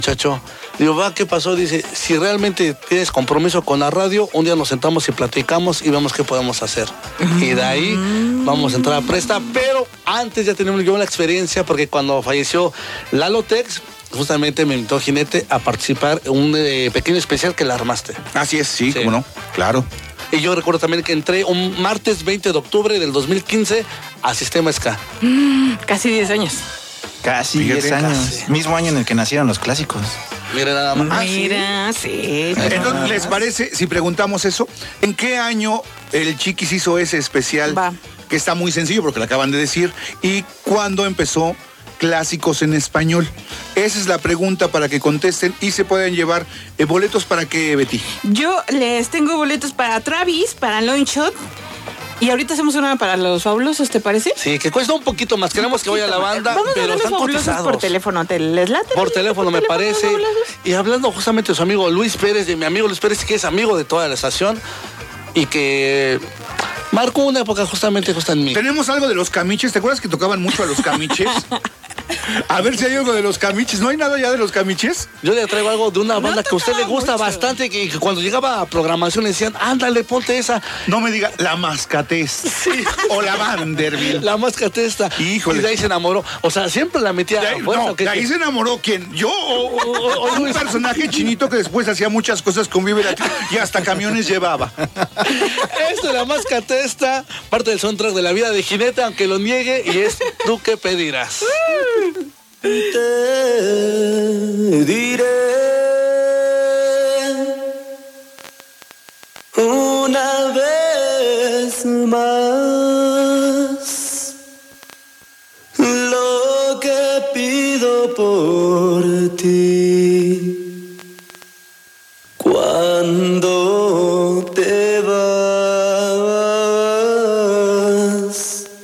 muchacho. Digo, va, ¿qué pasó? Dice, si realmente tienes compromiso con la radio, un día nos sentamos y platicamos y vemos qué podemos hacer. Y de ahí vamos a entrar a Presta, pero antes ya tenemos yo la experiencia, porque cuando falleció Lalo Tex, justamente me invitó Jinete a participar en un pequeño especial que la armaste. Así es, sí, cómo no, claro. Y yo recuerdo también que entré un martes 20 de octubre del 2015 a Sistema SK. Casi 10 años. Casi Fíjate, 10 años. casi. Mismo año en el que nacieron los clásicos. Mira nada más. Mira, sí. Entonces, ¿les parece si preguntamos eso? ¿En qué año el Chiquis hizo ese especial? Va. Que está muy sencillo porque lo acaban de decir. ¿Y cuándo empezó Clásicos en Español? Esa es la pregunta para que contesten y se pueden llevar boletos. ¿Para qué, Betty? Yo les tengo boletos para Travis, para Longshot. Y ahorita hacemos una para los fabulosos, ¿te parece? Sí, que cuesta un poquito más. Queremos que vaya la banda, Vamos a pero dar los están fabulosos cotizados. por teléfono. ¿Les late? Por teléfono, me parece. los fabulosos? Y hablando justamente de su amigo Luis Pérez, de mi amigo Luis Pérez, que es amigo de toda la estación y que marcó una época justamente en mí. Tenemos algo de los Camiches. ¿Te acuerdas que tocaban mucho a los Camiches? A ver si hay algo de los Camiches. ¿No hay nada ya de los Camiches? Yo le traigo algo de una banda que a usted le gusta mucho. bastante, que cuando llegaba a programación le decían, ándale, ponte esa. No me diga la Mascatés. Sí. O la Vanderbilt. La mascatesta. Híjole. Y de ahí se enamoró. O sea, siempre la metía De a ahí, fuerza, no, ¿o qué? de ahí se enamoró quién, yo o un personaje chinito que después hacía muchas cosas con Vive Latino y hasta camiones llevaba. Esto es la mascatesta, parte del soundtrack de la vida de Jinete, aunque lo niegue, y es Tú qué pedirás. Te diré una vez más lo que pido por ti.